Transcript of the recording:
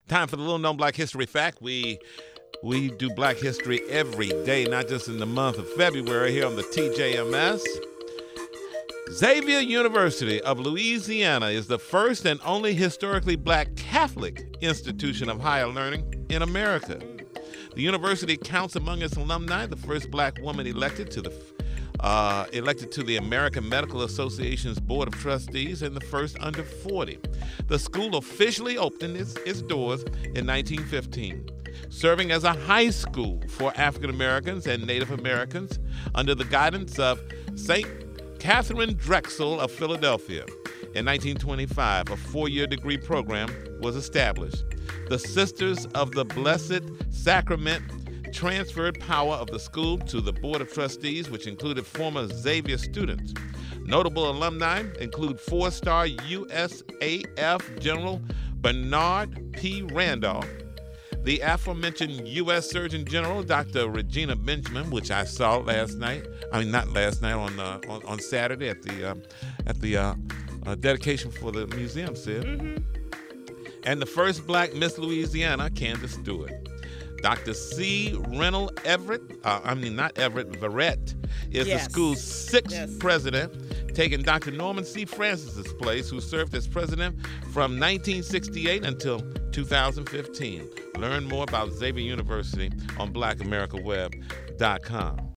Time for the Little Known Black History Fact. We do Black history every day, not just in the month of February here on the TJMS. Xavier University of Louisiana is the first and only historically black Catholic institution of higher learning in America. The university counts among its alumni the first black woman elected to the American Medical Association's Board of Trustees and the first under 40. The school officially opened its doors in 1915, serving as a high school for African Americans and Native Americans under the guidance of St. Catherine Drexel of Philadelphia. In 1925, a 4-year degree program was established. The Sisters of the Blessed Sacrament transferred power of the school to the Board of Trustees, which included former Xavier students. Notable alumni include 4-star USAF General Bernard P. Randolph, the aforementioned U.S. Surgeon General, Dr. Regina Benjamin, which I saw last night. I mean, not last night, on Saturday at the dedication for the museum, Sid. Mm-hmm. And the first black Miss Louisiana, Candace Stewart. Dr. C. Reynold Verrett is the school's 6th president, taking Dr. Norman C. Francis's place, who served as president from 1968 until 2015. Learn more about Xavier University on blackamericaweb.com.